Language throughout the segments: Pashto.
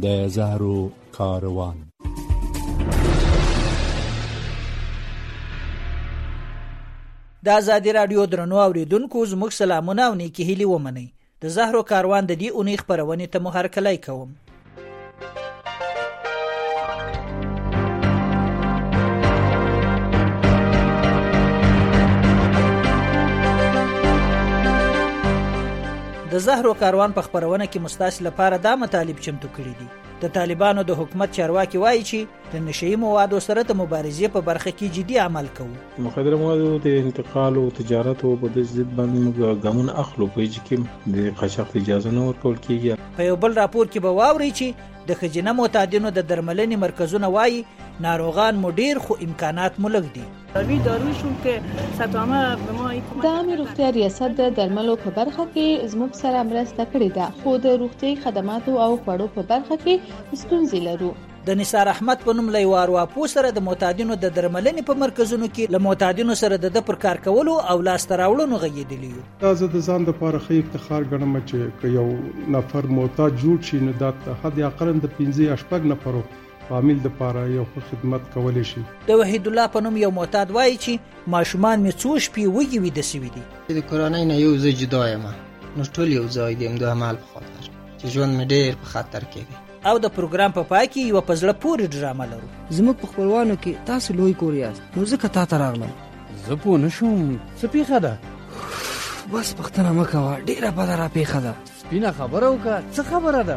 د زهرو کاروان. د آزادي رادیو درنو اوریدونکو زموږ سلامونه او نیکی هیلې ومنئ. د زهرو کاروان د دې اونۍ خپرونې ته مو هرکلی کوم. د زهرو کاروان په خپرونه کې مستاسو لپاره دا مطالب چمتو کړي دي. د طالبانو د حکومت چارواکي وایي چې د نشئی موادو سره د مبارزې په برخه کې جدي عمل کوو. مخدره موادو د انتقال او تجارت او په ضد باندې موږ ګامونه اخلو په چې د قاچاق اجازه نه ورکول کیږي. په یو بل راپور کې به واوري چې د خجینه معتادینو د درملنې مرکزونه وایي ناروغان مو ډیر خو امکانات مو لږ دي. د عامه روغتیا ریاست د درملو په برخه کې زموږ سره مرسته کړې ده، خو د روغتي خدماتو او خوړو په برخه کې ستونزې لرو. د نثار احمد په نوم لیوار واپو سره د معتادینو د درملنې په مرکزونو کې له معتادینو سره د پر کار کولو او لاس تراوړنو غږیدلی یو. دا زه د ځان لپاره ښه افتخار ګڼم چې یو نفر معتاد جوړ شي نو دا حد اقل د 15-8 نفرو عامل د لپاره یو خدمت کولی شي. د وحید الله په نوم یو معتاد وایي چې ماشومان می څو شپې وږي ویده سوي دي. د کورنۍ نه یو ځای جدا یم، نو ټول یو ځای دي د عمل په خاطر چې ژوند مې ډېر په خطر کې دی. او د پروګرام په پای کې یو په زړه پورې ډرامه لرو. زموږ په خپلوانو کې تاسو لوی کور یاست، نو ځکه تا ته راغلم. زه پوه نه شوم څه پیښه ده؟ بس پوښتنه مه کوه، ډېره بده را پیښه ده. سپینه خبره وکړه، څه خبره ده؟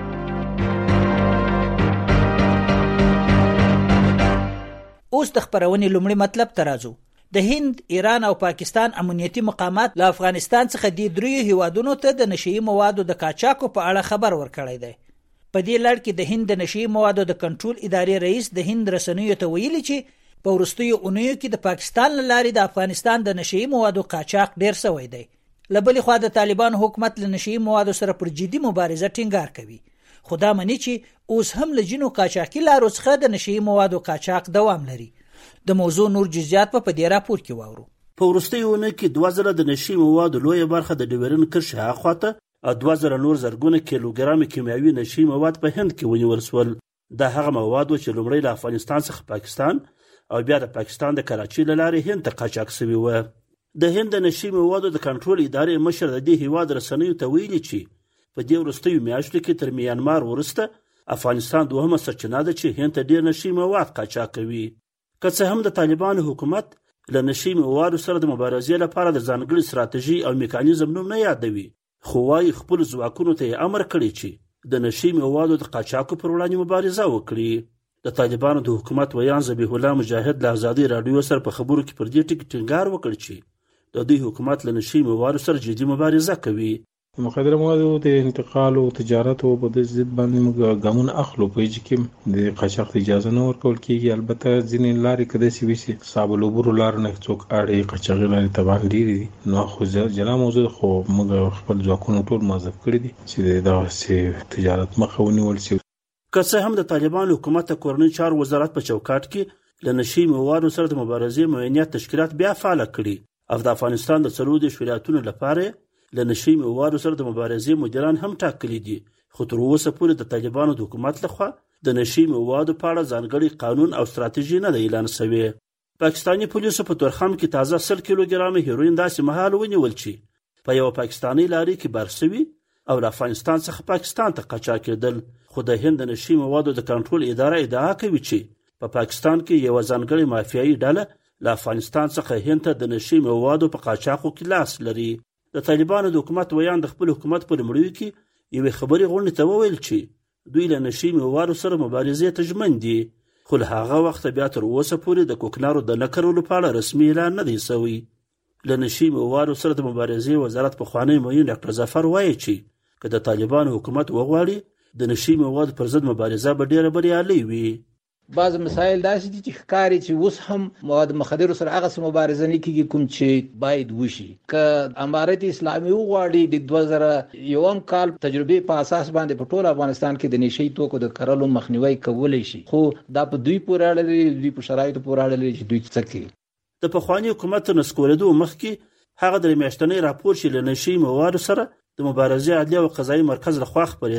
اوس د خپرونې لومړی مطلب ته راځو. د هند، ایران او پاکستان امنیتي مقامات له افغانستان څخه د دریو هیوادونو ته د نشئی موادو د قاچاقو په اړه خبر ورکړی دی. په دې لړ کې د هند د نشئی موادو د کنټرول ادارې رئیس د هند رسنیو ته ویلي چې په وروستیو اونیو کې د پاکستان له لارې د افغانستان د نشئی موادو قاچاق ډیر شوی دی. له بلې خوا د طالبانو حکومت له نشئی موادو سره پر جدي مبارزه ټینګار کوي، خو دا مني چې اوس هم له جنو قاچاقي لارو څخه د نشئی موادو قاچاق دوام لري. د موضوع نور جزئیات په دې راپور کې واورو. په وروستیو اونیو کې 2000 د نشئی موادو لویه برخه د ډیورن کرښې هاخواته او 2000 نور زرګونه کیلوګرام کیمیاوي نشئی مواد په هند کې ونیول شول. دا هغه مواد چې لومړی له افغانستان څخه پاکستان او بیا د پاکستان د کراچۍ له لارې هند ته قاچاق شوي وو. د هند د نشئی موادو د کنټرول ادارې مشر د دې هیواد رسنیو ته ویلي چې په دې وروستیو میاشتو کې تر میانمار وروسته افغانستان دوهمه سرچینه ده چې هند ته ډیر نشئی مواد قاچاق کوي. که څه هم د طالبانو حکومت له نشئی موادو سره د مبارزې لپاره د ځانګړي ستراتیژي او میکانیزم نوم نه یادوي، خو وايي خپل ځواکونو ته یې امر کړی چې د نشئی موادو د قاچاقو پر وړاندې مبارزه وکړي. د طالبانو د حکومت ویان ذبیح الله مجاهد له آزادي رادیو سره په خبرو کې پر دې ټکي ټینګار وکړ چې د دوی حکومت له نشئی موادو سره جدي مبارزه کوي. مخدره موادو د انتقال او تجارت او په ضد باندې موږ ګامونه اخلو په چې د قاچاق اجازه نه ورکول کیږي. البته ځینې لارې کده سی وسی صاحب لوبرو لار نه څوک اړې قاچاق لارې تبان ډیری دي، نو خو جلا موضوع خو موږ خپل ځواکونو ټول مازف کړی دي چې دا سي تجارت مخه ونیول شي. که څه هم د طالبانو حکومت د کورنۍ چارو وزارت په چوکاټ کې له نشئی موادو سره د مبارزې معینات تشکیلات بیا فعال کړي او د افغانستان د 40 ولایتونو لپاره له نشئی موادو سره د مبارزې مدیران هم ټاکلي دي، خو تر اوسه پورې د طالبانو د حکومت لخوا د نشئی موادو په اړه ځانګړي قانون او ستراتیژي نه ده اعلان شوې. پاکستاني پولیسو په تورخم کې تازه 100 کیلوګرام هیروین داسې مهال ونیول چې په یو پاکستاني لاري کې بار شوي او له افغانستان څخه پاکستان ته قاچاق کېدل. خو د هند د نشئی موادو د کنټرول اداره ادعا کوي چې په پاکستان کې یو ځانګړی مافیایي ډله له افغانستان څخه هند ته د نشئی موادو په قاچاقو کې لاس لري. د طالبانو د حکومت ویان د خپل حکومت په لومړیو کې یوې خبرې غونډې ته وویل چې دوی له نشئی موادو سره مبارزې ته ژمن دي، خو له هغه وخته بیا تر اوسه پورې د کوکنارو د نه کرلو په اړه رسمي اعلان نه دی شوی. له نشئی موادو سره د مبارزې وزارت پخوانی معین ډاکټر ظفر وایي چې که د طالبانو حکومت وغواړي د نشئی موادو پر ضد مبارزه به ډیره بریالۍ وي. بعض مسایل داسې دي چې ښکاري چې اوس هم مواد مخدرو سره هغه څه مبارزه نه کیږي کوم چې باید وشي. که امارت اسلامي وغواړي د 2001 کال تجربې په اساس باندې په ټول افغانستان کې د نشئی توکو د کرلو مخنیوي کولی شي، خو دا په دوی پورې اړه لري، دوی په شرایطو پورې اړه لري چې دوی څه کوي. د پخوانی حکومت نسکورېدو مخکې هغه د میاشتنۍ راپور چې له نشئی موادو سره د مبارزې عدلیه او قضایي مرکز لخوا خپرېده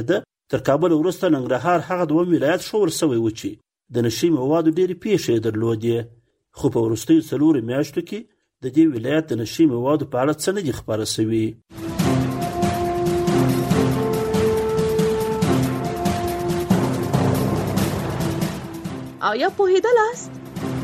تر کابل وروسته ننګرهار هغه دویم ولایت ښودل شوی و چې د نشي موادو ډېرې پیښې یې درلودې، خو په وروستیو 4 میاشتو کې د دې ولایت د نشي موادو په اړه څه نه دي خپاره شوي. آیا پوهیدلاست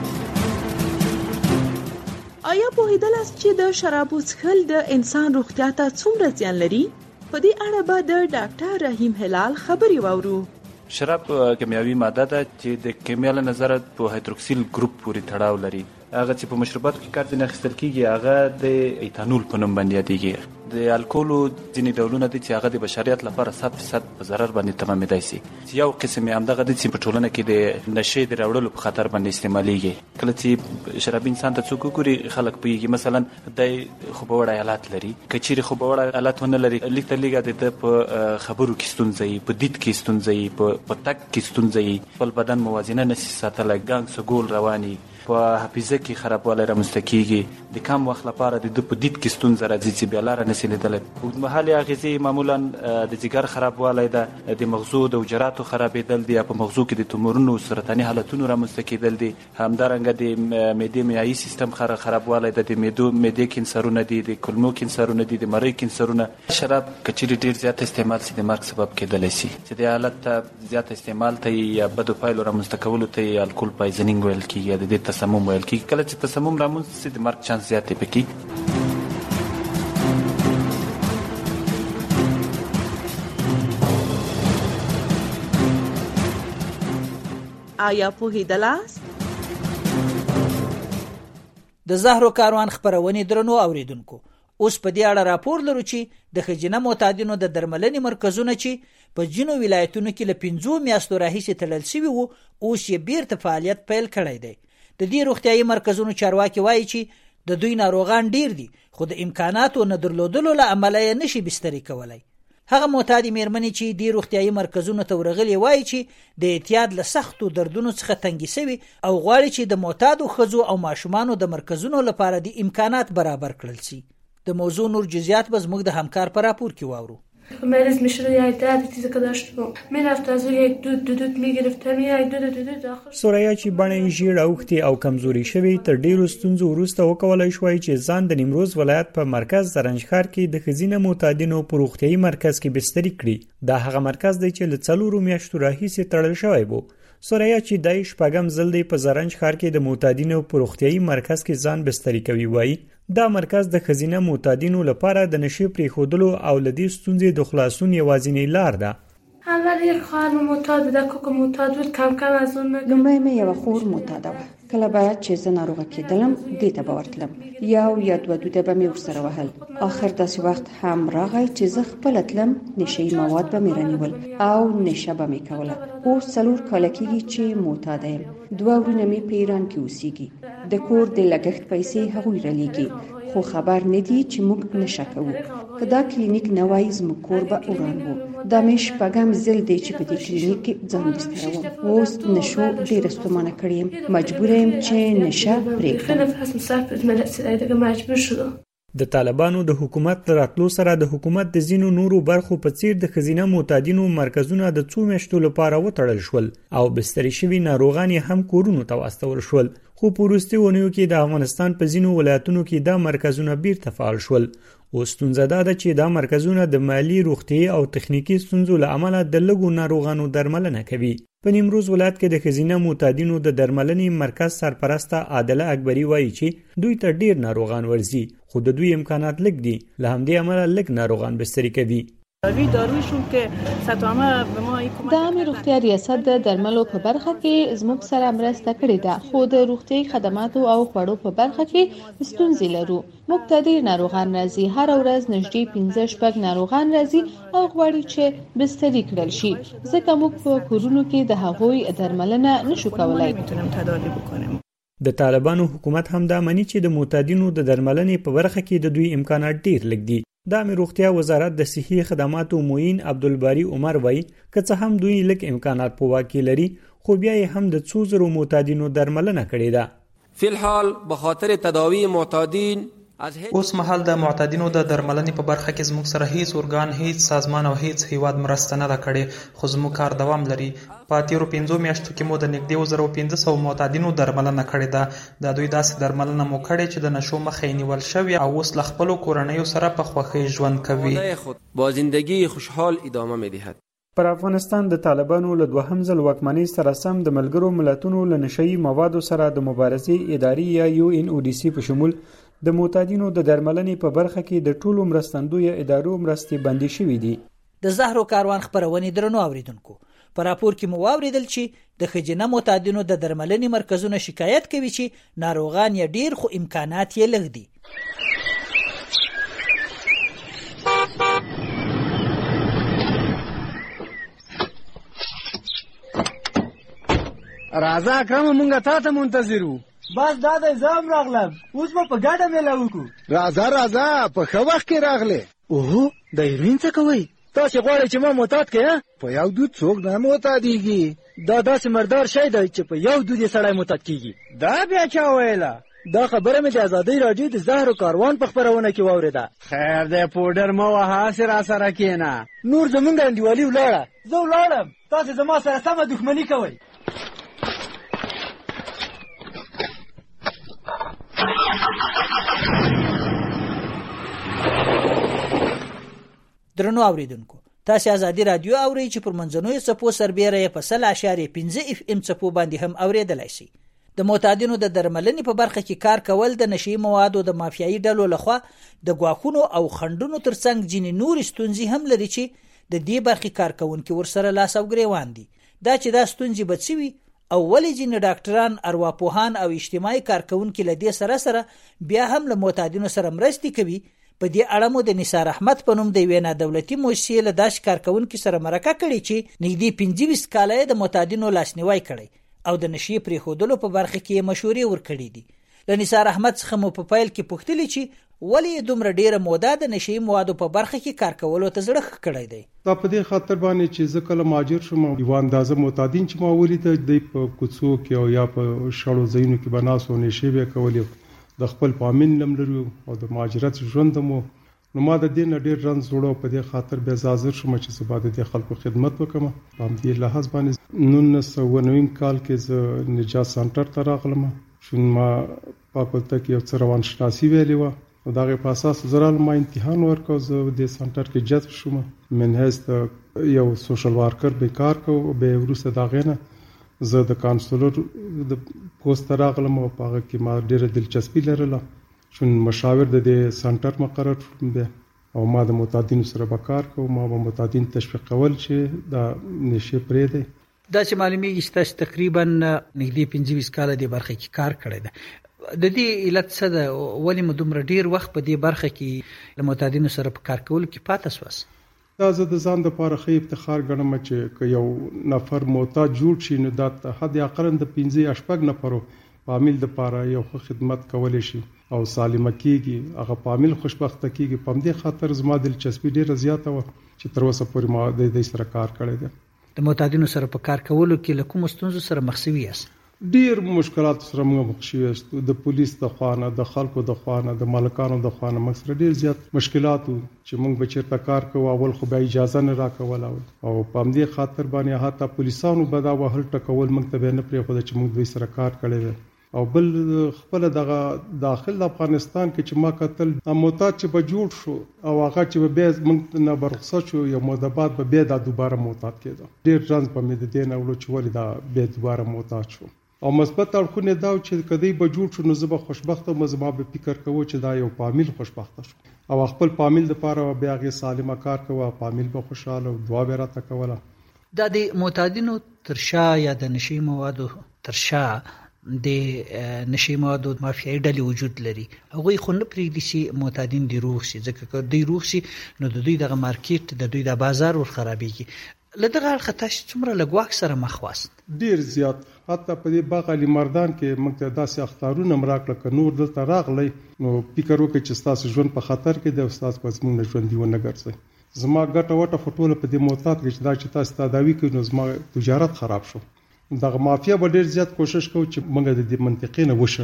چې د شرابو څښل د انسان روغتیا ته څومره زیان لري؟ په دې اړه به د ډاکټر رحیم هلال خبرې واورو. شراب کیمیاوي ماده ده چې د کیمیا له نظره په هایدروکسیل ګروپ پورې تړاو لري. هغه چې په مشروباتو کې کار ځینې اخیستل کېږي هغه د ایتانول په نوم باندې یادېږي. د الکولو ځینې ډولونه دي چې هغه د بشریت لپاره 100% په ضرر باندې تمامېدای شي. یو قسم یې همدغه دی چې په ټولنه کې د نشې د راوړلو په خطر باندې استعمالیږي. کله چې شرابي انسان ته څوک وګوري خلک پوهېږي مثلا د خوبوړی حالت لري، که چیرې خوبوړی حالت ونه لري لږ تر لږه د په خبرو کې ستونزه وي، په دید کې ستونزه وي، په تګ کې ستونزه وي، خپل بدن موازنه نشي ساتلی، ګنګ سګول رواني، په حافظه کې خرابوالی رامنځته کېږي، د کم وخت لپاره د په دید کې ستونزه راځي چې بیا لاره نشي لیدلی. اوږدمهالې اغېزې معمولا د ځیګر خرابوالی ده، د مغزو د حجراتو خرابېدل دي، یا په مغزو کې د تومورونو سرطاني حالتونو رامنځته کېدل دي. همدارنګه د معدې معیایي سیستم خرابوالی ده، د معدې کینسرونه دي، د کولمو کینسرونه دي، د مرۍ کینسرونه. شراب که چیرې ډېر زیات استعمال شي د مرګ سبب کېدلی شي. چې د حالت ته زیات استعمال ته یا بدو پایلو رامنځته کولو ته الکول پایزنینګ ویل کېږي، د دې تسمم ویل کېږي. کله چې تسمم رامنځته شي د مرګ چانس زیات دی پکې. آیا پوهیدلاست؟ د زهرو کاروان خبرونې درنو اوریدونکو، اوس په دې اړه راپور لرو چې د ښځینه معتادینو د درملنې مرکزونه چې په ځینو ولایتونو کې له 5 میاشتو راهیسې تړل شوي وو اوس یې بیرته فعالیت پیل کړی دی. د دې روغتیايي مرکزونو چارواکي وایي چې د دوی ناروغان ډیر دي خو د امکاناتو نه درلودلو له امله یې نشي بستري کولی. هغه معتادي مېرمنې چې دې روغتیايي مرکزونو ته ورغلي وایي چې د اعتیاد له سختو دردونو څخه تنګي شوي او غواړي چې د معتادو ښځو او ماشومانو د مرکزونو لپاره د امکانات برابر کړل شي. د موضوع نور جزئیات به زموږ د همکار په راپور کې واورو. مریض میشد یا دیابتی که داشتم میرفت از یک دود میگرفتم یا دود آخر سوریا چې باندې ژیړ اوختي او کمزوري شوی تر ډیرو ستونزو وروسته وکولای شوی چې ځان د نیمروز ولایت په مرکز زرنجخار کې د ښځینه معتادینو په روغتیايي مرکز کې بستري کړي. دا هغه مرکز دی چې له 4 میاشتو راهیسې تړل شوی وو. سوریا چې دای شپږم ځل دی په زرنجخار کې د معتادینو په روغتیايي مرکز کې ځان بستري کوي. وایي دا مرکز د ښځینه معتادینو لپاره د نشي پریښودلو او لدې ستونزې د خلاصون یوازینی لار ده. اول یک خواهر معتاد بود، کوکو معتاد بود، کم کم از اون لومړی مې یو خور معتاده وه. کله به چې زه ناروغه کېدلم دې ته به ورتلم، یو یا 2 دوده به مې ورسره وهل. آخر داسې وخت هم راغی چې زه خپله تلم، نشهیي مواد به مې رانیول او نشه به مې کوله. اوس 4 کاله کېږي چې معتاده یم. 2 ورونه مې په ایران کې اوسېږي. د کور د لګښت پیسې هغوی رالیږي، خو خبر نه دي چې موږ نشه کوو. که دا کلینیک نه وای زموږ کور به وران وو. دا مې شپږم ځل دی چې په دې کلینیک کې ځان بستروم. اوس نشو ډېره ستومانه کړې یم، مجبوره یم چې نشه پرېږدم. د طالبانو د حکومت راتلو سره د حکومت د ځینو نورو برخو په څیر د ښځینه معتادینو مرکزونه د 2 میاشتو لپاره وتړل شول او بستري شوي ناروغان هم کورونو ته واستول شول. خو په وروستیو اونیو کې د افغانستان په ځینو ولایتونو کې دا مرکزونه بیرته فعال شول. اوس ستونزه دا ده چې دا مرکزونه د مالی، روغتیايي او تخنیکی ستونزو له امله د لږو ناروغانو درملنه کوي. په نیمروز ولایت کې د ښځینه معتادینو د درملنې مرکز سرپرسته عادله اکبری وایي چې دوی ته ډیر ناروغان ورځي، خو د دوی امکانات لږ دي، له همدې امله لږ ناروغان بستري کوي. د عامه روغتیا ریاست د درملو په برخه کې زموږ سره مرسته کړې ده، خو د روغتیايي خدماتو او خوړو په برخه کې ستونزې لرو. موږ ته ډېر ناروغان راځي، هر ورځ نږدې 15-16 ناروغان راځي او غواړي چې بستري کړل شي، ځکه موږ په کورونو کې د هغوی درملنه نشو کولای. د طالبانو حکومت هم دا مني چې د معتادینو د درملنې په برخه کې د دوی امکانات ډیر لږ دي. د عامه روغتیا وزارت د صحي خدماتو معین عبدالباری عمر وایي که څه هم دوی لږ امکانات په واک کې لري، خو بیا یې هم د 200 معتادینو درملنه کړې ده. فی الحال به خاطر تداوی معتادین اوس مهال د معتادینو د درملنې په برخه کې زموږ سره هیڅ ارګان، هیڅ سازمان او هیڅ هیواد مرسته نه ده کړې، خو زموږ کار دوام لري. په تیرو 5 میاشتو کې مو د نږدې 1500 معتادینو درملنه کړې ده. د دوی داسې درملنه مو کړې چې د نشو مخه یې نیول شوی او اوس له خپلو کورنیو سره په خوښۍ ژوند کوي. با زندگی خوشحال ادامه می‌دهد. پر افغانستان د طالبانو له دوهم ځل واکمنۍ سره سم د ملګرو ملتونو له نشهیي موادو سره د مبارزې ادارې یا UNODC په شمول د معتادینو د درملنې په برخه کې د ټولو مرستندویه ادارو مرستې بندي شوې دي. د زهرو کاروان خبرونې درنو اوریدونکو، په راپور کې مو واوریدل چې د ښځینه معتادینو د درملنې مرکزونه شکایت کوي چې ناروغان یې ډیر خو امکانات یې لږ دي. راځه اکرم، مونږه تا ته منتظر وو. بس دا د زام راغلم، اوس به په ګډه میله وکړو. راځه په ښه وخت کې راغلې. اوهو، د هیروین څه کوئ؟ تاسې غواړئ چې ما معتاد کړئ؟ په یو دود څوک نه معتادېږي. دا داسې مردار شی دی چې په یو دود یې سړی معتاد کېږي. دا بیا چا ویله؟ دا خبره مې د ازادۍ راډیو د زهرو کاروان په خپرونه کې واورېده. خیر دی، پوډر مه وهه، هسې راسره کښېنه. نور زمونږ انډیوالي ولاړه، زه ولاړم، تاسې زما سره سمه دښمني کوئ. درنو اوریدونکو، تاسو ازادي رادیو اورئ چې پر منځنوي څپو سربېره یې په 100.5 FM څپو باندې هم اوریدلای شي. د معتادینو د درملنې په برخه کې کار کول د نشي موادو د مافیایي ډلو لخوا د غواخونو او خندونو ترڅنګ ځینې نور ستونزې هم لري چې د دې برخې کارکونکو ورسره لاس او ګریوان دي. دا چې دا ستونزې بچوي او ولې ځینې ډاکټران، ارواپوهان او اجتماعي کارکونکو له دې سره بیا هم له معتادینو سره مرستې کوي. په دې اړه مو د نثار احمد په نوم د یوې نادولتي موسسې له داسې کارکونکو سره مرکه کړې چې نږدې 25 کاله یې د معتادینو لاسنیوی کړی او د نشي پرېښودلو په برخه کې یې مشورې ورکړې دي. له نثار احمد څخه مو په پیل کې پوښتلې چې ولې دومره ډیره موده د نشي موادو په برخه کې کار کولو ته زړه ښه کړی دی. دا په دې خاطر باندې چې زه کله مهاجر شوم، یو اندازه معتادین چې ما ولیدل د په کوڅو کې او یا په شړو ځایونو کې بناسو نشي به کولې، د خپل پامین لم لري او د مهاجرت ژوند مو نو ما د دې نه ډیر رنځ جوړو. په دې خاطر به حاضر شوم چې سبا د خلکو خدمت وکم. په دې لحاظ باندې 1990 کال کې زه نجات سنټر ته راغلم. شون ما په پلته کې یو څه روان شناسي ویلې و او دغه په اساس زرال ما امتحان ورکړ. زه د سنټر کې جذب شوم، منهز یو سوشل ورکر به کار کو. به ورسته دا غنه زه د کانسلر د پوسټ راغلم او په هغه کې ما ډیره دلچسپي لرله. چون مشاور د سنټر مقرر شوم او ما د معتادینو سره به کار کوم. ما به معتادین تشویق کول چې دا نشي پرې دی. دا چې معلومیږي چې تاسو تقریبا نږدې 25 کال د برخه کې کار کړی دی. د دې علت څه ده؟ ولې مو دومره ډیر وخت په دې برخه کې له معتادینو سره په کار کولو کې پاتې سواس؟ دا زه د ځان لپاره ښه افتخار ګڼم چې یو نفر معتاد جوړ شي نو دا حد اقل د 15-16 نفرو په عامل لپاره یو خدمت کولی شي او سالمه کیږي، هغه په عامل خوشبخته کیږي. په دې خاطر زما دلچسپي ډیره زیاته و چې تر اوسه پورې ما د دې سره کار کړی دی. د معتادینو سره په کار کولو کې له کوم ستونزو سره مخ شوي یاست؟ ډیر مشکلات سره موږ مخ شوي یاست. د پولیس د خوانه، د خلکو د خوانه، د مالکانو د خوانه موږ سره ډیر زیات مشکلات چې موږ به چیرته کار کوو اول خو به اجازه نه راکوله او په دې خاطر باندې حتی پولیسانو به دا وهل ټکول موږ ته نه پرېښوده چې موږ دوی سره کار کړی دی. او بل خپل دغه داخل افغانستان کې چې ما کتل معتاد چې به جوړ شو او هغه چې به موږ نه برخصت شو یو مده بعد به بیا د دوباره معتاد کېده. ډیر ځان په مې د دې نه ولو چې ولې دا بیا دوباره معتاد شو. او مثبت اړخونه دا چې کدی به جوړ شو نو زه به خوشبخته مزما به فکر کوو چې دا یو پامل خوشبخته شو او خپل پامل د پاره بیا غي سالمه کار کوو، پامل به خوشاله او دعا به راته کوله. دا د معتادینو ترشا یا د نشي موادو ترشا د نشي موادو مافیایي ډلې وجود لري. هغوی خو نه پرېږدي چې معتادین دې روغ شي، ځکه که دوی روغ شي نو د دوی دغه مارکیټ، د دوی د بازار ور خرابېږي. له دغه اړخه تاسو څومره له ګواښ سره مخ واست؟ ډیر زیات. حتی په دې باغ علي مردان کې موږ ته داسې اختارونه مراکړه که نور دلته راغلی نو فکر وکړئ چې ستاسو ژوند په خطر کې دی او ستاسو په زموږ ژوندي ونه ګرځئ. زما ګټه وټه خو ټوله په دې معتاد کې چې دا چې تاسو تداوي کوئ نو زما تجارت خراب شو. دغه مافیا به ډیر زیات کوشش کوي چې موږ د دې منطقې نه وشړي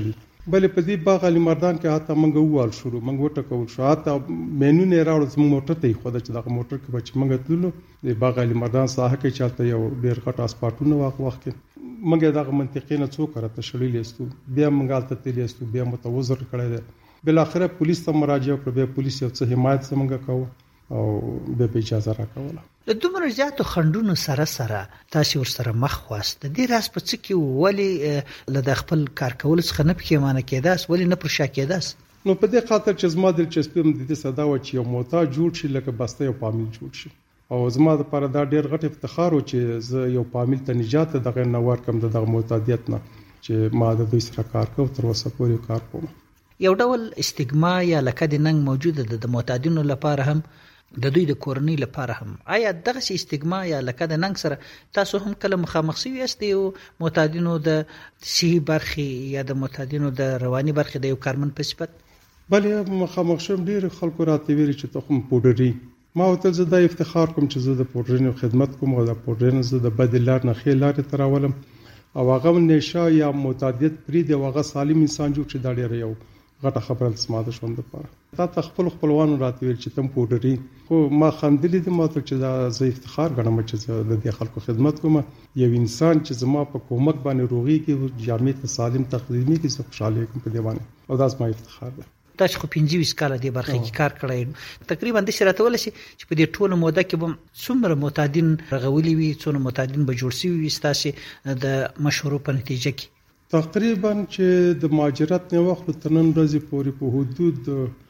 بلې په دې باغ علي مردان کې حتی موږ ووال شروع موږ وټکول شو حتی مینو نه راوړل زموږ موټر ته یې خوده چې دغه موټر کې به چې موږ تللو د باغ علي مردان ساحه کې چالته یو ډېر غټ اسپاټونه وخت کې موږ دغه منطقې نه څوک راته شړلې استو بیا موږ هلته تللی استو بیا متوزر کړی دی بالاخره پولیس ته مراجعه وکړه بیا پولیس یو څه حمایت زموږ کوو او بیا په اجازه راکوله د دومره زیاتو خنډونو سره تاسو ورسره مخ واست د دې راز په څه کې ولې له خپل کار کول څخه نه پښیمانه کېداس ولې نه پر شا کېداس نو په دې خاطر چې زما دلچسپي هم د دې صدا و چې یو محتاج جوړ شي لکه بسته یو پامیل جوړ شي او زما لپاره دا ډېر غټ افتخار و چې زه یو پامیل ته نجات دغه نه ورکم دغه محتاجیت نه چې ما د دوی سره کار کوم تر اوسه پورې کار کوم یو ډول استګما یا لکه د ننګ موجوده ده د معتادینو لپاره هم د دوی د کورنۍ لپاره هم آیا دغه استګما یا لکه د ننګ سره تاسو هم کله مخامخ شوي یاست یو معتادینو د صحي برخې یا د معتادینو د رواني برخې د یو کارمن په صفت بلې مخامخ شوم ډېر خلکو راته ویلي چې ته خو پوډري ما ورته زه دا افتخار کوم چې زه د پوډرینو خدمت کوم او د پوډرینو زه د بدې لار نه ښې لارې ته راولم او هغه نشه یا معتادیت پرېږدي او هغه سالم انسان جوړ چې دا ډېره یو غټه خبره زما د ژوند لپاره تا ته خپلوانو راته ویل چې تم پوډري خو ما خندلي دي ما ته چې دا زه افتخار ګڼم چې زه د دې خلکو خدمت کوم یو انسان چې زما په کومک باندې روغېږي جامع ته سالم تقدیمي کې زه خوشاله کوم په دې باندې او دا زما افتخار دی تاسو خو 25 کال د برخه کې کار کړی تقریبا د شرایطو ول شي چې په دې ټوله موده کې به څومره معتادین رغولي وي څومره معتادین به جوړ شي وي تاسو د مشورو په نتیجه کې تقریبا چې د مهاجرت نه وخت تر نن ورځې پورې په حدود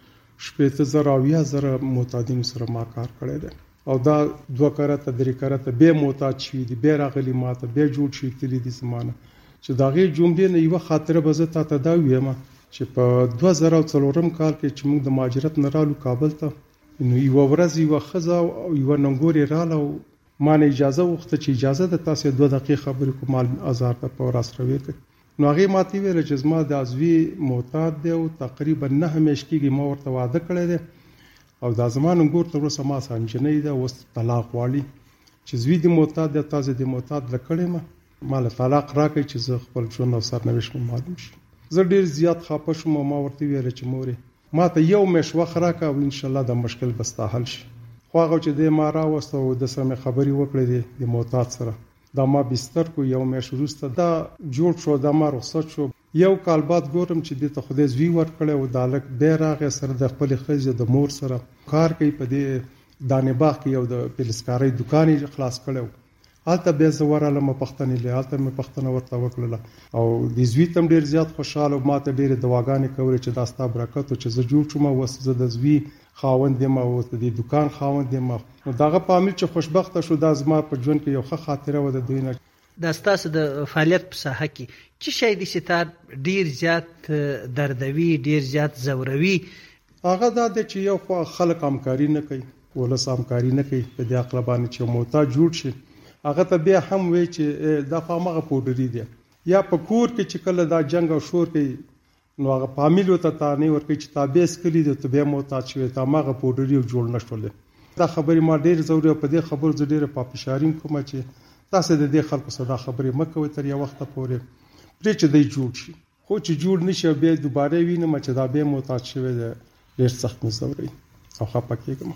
18000 معتادین سره ما کار کړی دی او دا 2 کرته 3 کرته به معتاد شي دي به راغلي ماته به جوړ شي تللی دي زمانه چې داغه جملې نه یو خاطره به زه ته دا ویم چې په 2004 کال کې چې موږ د مهاجرت نه رالو کابل ته نو یو ورځ یو خزه او یو ننګوري رااله ما نه اجازه وخته چې اجازه د تاسو 2 دقیقې خبرې کوم آزار ته په راسروي نو هغه ماته ویل چې زما د ازوی معتاد دی او تقریبا نه همیش کېږي ما ورته وعده کړی دی او دا زمانه ګور تر اوسه ما سانجنې ده اوس طلاق والی چې زوی د معتاد د تازه د معتاد لکړې ما له طلاق راکړي چې زه خپل ژوند او سرنوشت معلوم شي زه ډیر زیات خپه شوم ما ورته ویل چې مورې ما ته یو مش وخت راکړه او ان شاء الله د مشکل بستا حل شي خو هغه چې د ما راوسته او د سمې خبري وکړې د معتاد سره دا ما بستر کو یو مې شروسته دا جوړ شو دا ما رخصت شو یو کال بعد ګورم چې د خدای زوی ور کړو او دالک به راغه سره د خپل خزه د مور سره کار کوي په دې دانه باغ کې یو د پلسکاري دکان خلاص کړو حالت به زوراله م پښتنې له حالت م پښتنه ورته وکړه او د زوی تم ډیر زیات خوشاله او ماته ډیر دواګانې کولې چې دا ستا برکت او چې زه جوړ شوم او زه د زوی خاوند یم او د دکان خاوند یم نو داغه پامل چې خوشبخته شو دا زما په ژوند کې یو ښه خاطره و د دوی نه د ستاسو د فعالیت په ساحه کې چې شي د ستار ډیر زیات دردوي ډیر زیات زوروي هغه دا چې یو خلک همکاري نه کوي ولس همکاري نه کوي په دې عقل باندې چې محتاج جوړ شي هغه ته بیا هم وی چې دا فامغه پوډری دی یا په کور کې چې کله دا جنگ او شور کوي نو هغه فامیل ته تانی ورکه چې تابېس کړی د ته به محتاج شوی تا ماغه پوډری جوړ نشولې دا خبرې ما ډیر ضروري په دې خبر ز ډیره پاپشارین کوم چې تاسو د دې خلکو صدا خبرې مکوي تر یو وخت پورې پرې چې دی جوړ شي خو چې جوړ نشي به دوباره وینم چې دا به محتاج شوی دی ډیر سخت مزوري او خپه کېږم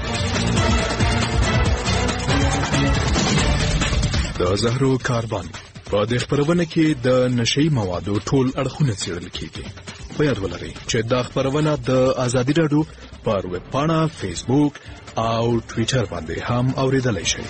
د زهرو کاروان په دې خبرونه کې د نشئی موادو ټول اړخونه څېړل کیږي په یاد ولرئ چې دا خبرونه د ازادي راډیو پر ویب پاڼه فیسبوک او ټوئیټر باندې هم اوریدلای شئ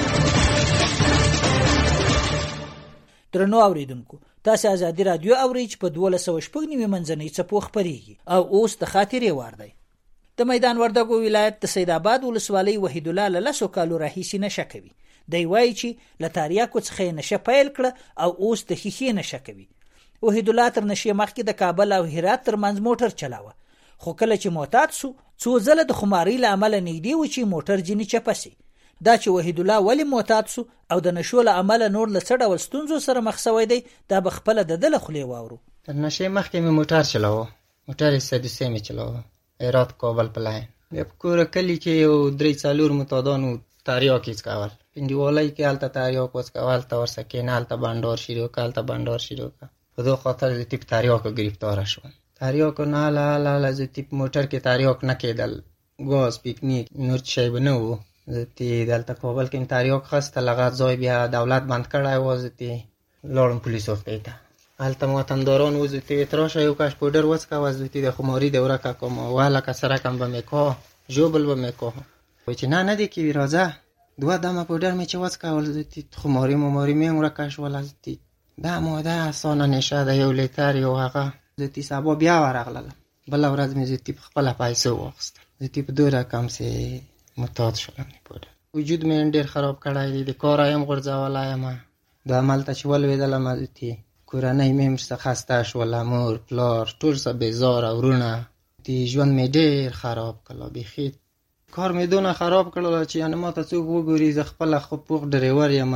درنو اوریدونکو تاسو ازادي رادیو اورئ چې په 1290 منځنۍ څپو خبريږي او اوس د خاطرې وار دی د میدان وردګو ولایت د سید آباد ولسوالۍ وحید الله لسو کالو راهیسې نشه کوي دی وایي چې لتاریاکو څخه نشه پیل کړه او اوس د خیخې نشه کوي وحید الله تر نشه مخکې د کابل او هرات ترمنځ موټر چلاوه خو کله چې معتاد سو څو ځله د خماري له عمله نږدې و چې موټر جنې چپسي دا چې وحید الله ولی معتاد سو او د نشو له عمله نور له څه ډول ستونزو سره مخ شوی دی دا به خپله د ده له خولې واورو تر نشې مخکې مې موټر چلاوه موټر سدوسې مې چلاوه هرات کابل په لاین بیا په کوره کلي کې یو 3-4 معتادانو تریاک وڅکول پنډیوالۍ کې هلته تریاک وڅکول هلته ورسه کېنه هلته بنډار شروع کړه هلته بنډار شروع کړه په دو خاطر د تیپ تریاکو گرفتار شوم. تریاکو نه لاله زه تیپ موټر کې تریاک نه کېدل، ګاز پیکنیک نور شی به نه و. زه تی دلته کابل کې تریاک خسته لغت ځای بیا دولت بند کړی و. زه تی لاړم پولیس افتی ته، هلته وطنداران و زه تی اعتراشه یو کش پودر وڅکوه. زه تی د خماري دوره که کوم وهله که سرکم به میکاه ژوبل به میکاه وای چې نه دی کیوي راځه 2 دمه پودر می چې وڅکول. زه تی خماري مې ورکه شوله. زه تی دا موده اسانه نشه د 1 لیتر یو هغه. زه تی سبا بیا ورغلم، بله ورځ مې زه تی خپله پیسې واخیستل. زه تی په 2 رقم سې متاد شدم. پودر وجود مې ډېر خراب کړی دی، د کاره یم غورځولی یم. د هملته چې ولوېدلم زه تی کورنۍ مې ورڅخه خسته شوله، مور پلار ټول څه بېزاره، ورونه. تی ژوند مې ډېر خراب کړه، بیخي کار مې دونه خراب کړله چې یعنې ما ته څوک وګوري. زه خپله خو پوخ ډریور یم،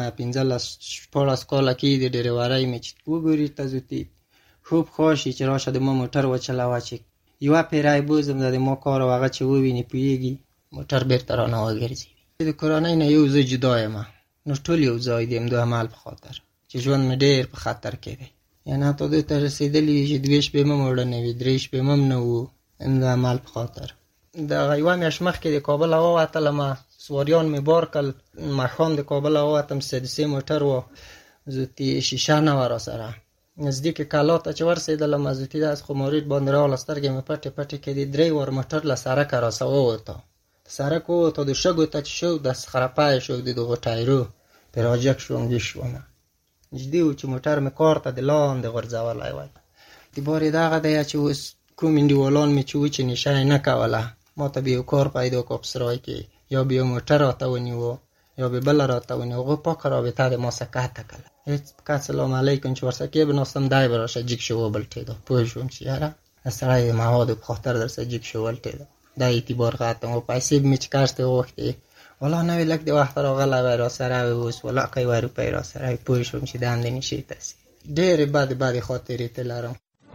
15-14 کاله کېږي د ډریورۍ مې چې وګوري ته زه تی خوب خواشي چې راشه د ما موټر وچلوه چې یوه پیری بوزم د ما کار او هغه چې وویني پوهېږي موټر بېرته رانه وګرځي. د کورنۍ نه یو زه جدا یم، نو ټول یو ځای دي د عمل په خاطر چې ژوند مې ډېر په خطر کې دی. یعنې حتی دې ته رسېدلي چې 2 شپې مې مړه نه وي، 3 شپې مې نه وو د عمل په خاطر. د یوه میاشت مخکې د کابل ووتلم، سواریان مې بار کړل. ماښام د کابل ووتم، سدسې موټر و، زه تی شیشه نه وه راسره. نزدیک کلا ته چې ورسېدلم زه تی داسې خماري باندې راغله، سترګې مې پټې پټې کېدې. 3 وار موټر له سړکه راسه ووته، سړک ووته د شګو ته چې شو د خرپای شو د دغو ټایرو پرې راجګ شوم، ویښ شوم. جدي و چې موټر مې کار ته د لاندې غورځولی وای. د بار یې دغه دی چې اوس کوم انډیوالان مې چې و چې نشه یې نه کوله، ما ته به یو کار پیدا کړ په سرای کې، یا به یو موټر راته ونیو یا به بله راته ونیو. هغوی پاکه رابطه د ما څخه قطع کړله. هېڅ که سلام علیکم چې ورسره کېبناستم دی به راشه جګ شو وبلټېده. پوه شوم چې یاره د سړی د موادو په خاطر درسره جګ شو وبلټېده، دا اعتبار ختم و. پیسې به مې چې کاشتې وغوښتې، والله نه وي لږ د وخته راغلی وی راسره وی، اوس والله که 1 روپۍ راسره وي. پوه شوم چې د همدې نشې تاثیر ډېرې بدې خاطرې ته لرم.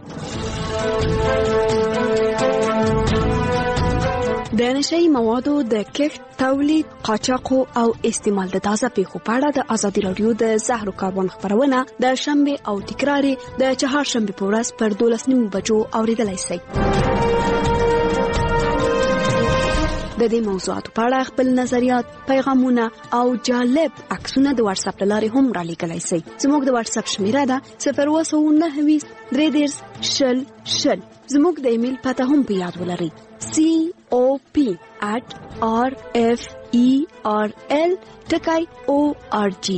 د نشهیي موادو د کښت، تولید، قاچاقو او استعمال د تازه پیښو په اړه د ازادي راډیو د زهرو کاروان خپرونه د شنبه او تکرار د چهارشنبه په ورځ پر 12:30 بجو اوریدلای شئ. د دې موضوعاتو په اړه خپل نظریات، پیغامونه او جالب عکسونه د واتس اپ لارې هم را لیږلی شئ. زموږ د واتس اپ شمیره ده 029233000. زموږ د ایمیل پته هم په یاد ولرئ، cop@referl.org.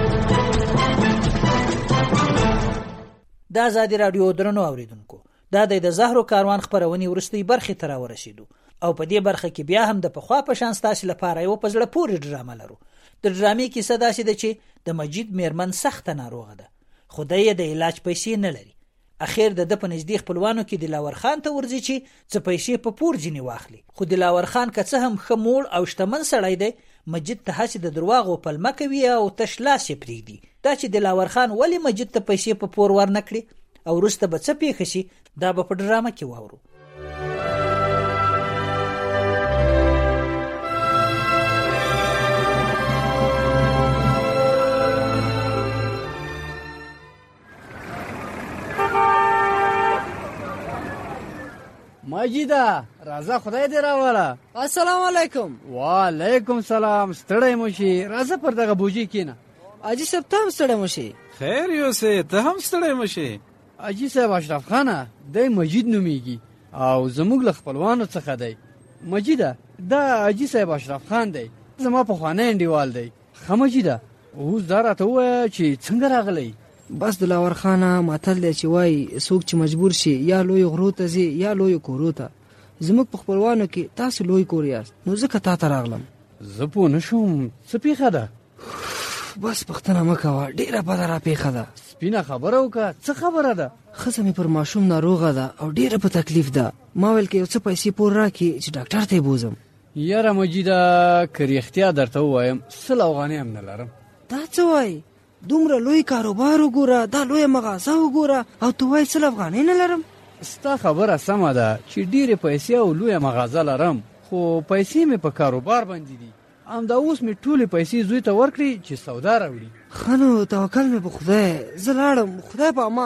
د ازادي راډیو درنو اوریدونکو، دا د زهرو کاروان خپرونې وروستۍ برخې ته راورسېدو او په دې برخه کې بیا هم د پخوا په شان ستاسو لپاره یو په زړه پورې ډرامه لرو. د ډرامې کیسه داسې ده چې د مجید میرمن سخته ناروغه ده، خو دی یې د علاج پیسې نه لري. اخیر د په نږدې خپلوانو کې دلاور خان ته ورځي چې څه پیسې په پور ځینې واخلي، خو دلاور خان که څه هم ښه موړ او شتمن سړی دی، مجید ته هسې د درواغو پلمه کوي او تش لاس یې پرېږدي. دا چې دلاور خان ولې مجید ته پیسې په پور ورنه کړي او وروسته به څه پیښه شي، دا به په ډرامه کې واورو. مجیده راځه، خدای دې راوله. السلام علیکم. وعلیکم سلام. ستړی مو شي، راځه پر دغه بوجي کېنه. حاجي صاحب ته هم ستړی مو شي. خیر یوسې ته هم ستړی مو شي. حاجي صاحب اشرف خانه دی مجید نومیږي او زموږ له خپلوانو څخه دی. مجیده دا حاجي صاحب اشرف خان دی، زما پخوانی انډیوال دی. ښه مجیده اوس دا راته ووایه چې څنګه راغلی. بس دلاور خانه متل دی چې وایي څوک چې مجبور شي یا لوی غرو ته ځي یا لوی کورو ته. زموږ په خپلوانو کې تاسو لوی کور یاست، نو ځکه تا ته راغلم. زه پوه نه شوم څه پیښه ده. بس پوښتنه مه کوه، ډېره بده را پیښه ده. سپینه خبره وکړه، څه خبره ده؟ ښځه مې پر ماشوم ناروغه ده او ډېره په تکلیف ده. ما ویل که یو څه پیسې پور راکړي چې ډاکټر ته یې بوزم. یاره مجیده که رښتیا درته ووایم 100 افغانۍ هم نه لرم. دا څه وایي؟ دومره لوی کاروبار وګوره، دا لویه مغازه وګوره او ته وایي 100 افغانۍ نه لرم. ستا خبره سمه ده چې ډېرې پیسې او لویه مغازه لرم، خو پیسې مې په کاروبار باندې دي. همدا اوس مې ټولې پیسې زوی ته ورکړي چې سودا راوړي. ښه نو توکل مې په خدای، زه لاړم، خدای په امان.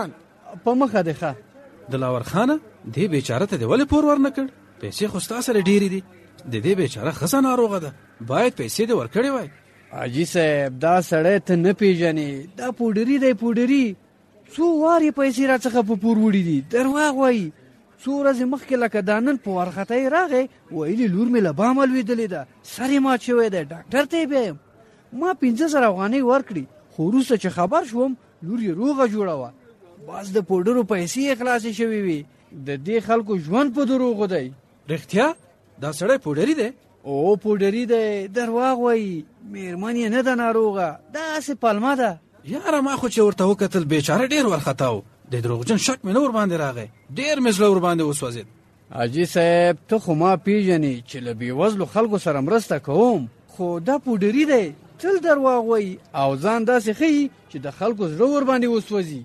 په مخه دی ښه. دلاور خانه دې بیچاره ته دې ولې پور ورنه کړ؟ پیسې خو ستا سره ډېرې دي. د دې بیچاره ښځه ناروغه ده، باید پیسې دې ورکړې وای. حاجي صاحب دا سړی ته نه پیژنې، دا پوډري دی پوډري. څو وارې پیسې راڅخه په پور وړي دي، درواغ وایي. څو ورځې مخکې لکه دا نن په وارخطۍ راغی، ویلي لور مې له بامه لوېدلې ده، سر یې مات شوی دی، ډاکټر ته یې بیایم. ما 15,000 افغانۍ ورکړي، خو وروسته چې خبر شوم لور یې روغه جوړه وه. بس د پوډرو پیسې یې خلاصې شوې وي. د دې خلکو ژوند په دروغو دی. رښتیا دا سړی پوډري دی؟ او پوډري دی، درواغ وایي. میرمن یې نه ده ناروغه، داسې پلمه ده. یاره ما خو چې ورته وکتل بیچاره ډېر وارخطا و. د دروغجن شک مې نه ورباندې راغی، ډېر مې زړه ورباندې وسوځېد. حاجي صاحب ته خو ما پیژنې چې له بېوزلو خلکو سره مرسته کوم، خو دا پوډري دی، تل درواغ وایي او ځان داسې ښیي چې د خلکو زړه ورباندې وسوځي.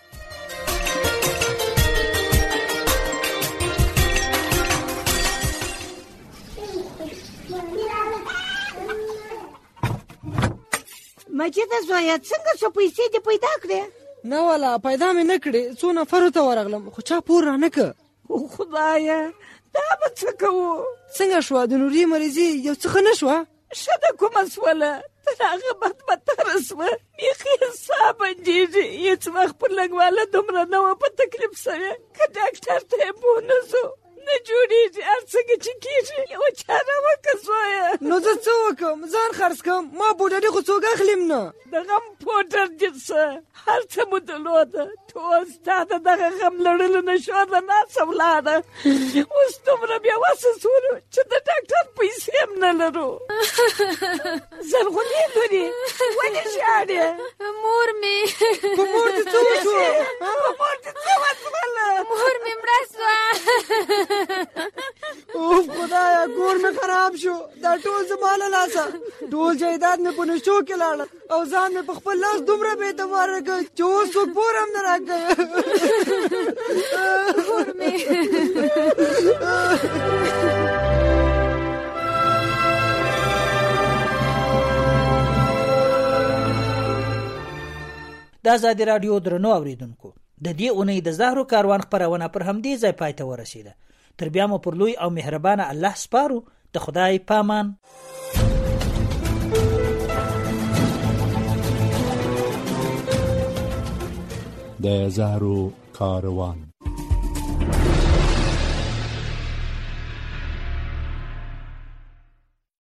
مجیده زویه څنګه څو پیسې دې پیدا کړې؟ نه والا پیدا مې نه کړې، څو نفرو ته ورغلم خو چا پور رانه که. خدایه دا به څه کوو؟ څنګه شوه د نوري مریضي یو څه ښه نه شوه؟ ښه ده کومه سوله، تر هغه بدبتره سوه، بیخي ساه بندېږي. هېڅ وخت پر لږواله دومره نه وه په تکلیف سوې، که ډاکټر ته یې پوه نه سو نه جوړېږي. هر څنګه چې کېږي یوه چاره وکړه زویه. نو زه څه وکړم؟ ځان خرڅ کړم، ما پوډري خو څوک اخلم نه. د غم پوډر دې څه هر څه مو درلوده، ټول ستا د دغه غم لړلو نه شو د ناسه ولاړه. اوس دومره بېوسه سولو چې د ډاکټر پیسې هم نه لرو. زرغونې لورې ولې ژاړې؟ مور مې په مور دې څه وشوه؟ په مور دې څه وشوله؟ مور مې مړه سوه. اوف خدایا کور مې خراب شو، دا ټول زما له لاسه. ټول جایداد مې په نشو کې لاړل او ځان مې په خپل لاس دومره بې اعتباره کړ چې اوس څوک پور هم نه راکوي. مور مې د ازادي راډیو درنو اوریدونکو، د دې اونۍ د زهرو کاروان خپرونه پر همدې ځای پای ته ورسېده. تر بیا مو پر لوی او مهربانه الله سپارو. د خدای پامان. د زهرو کاروان.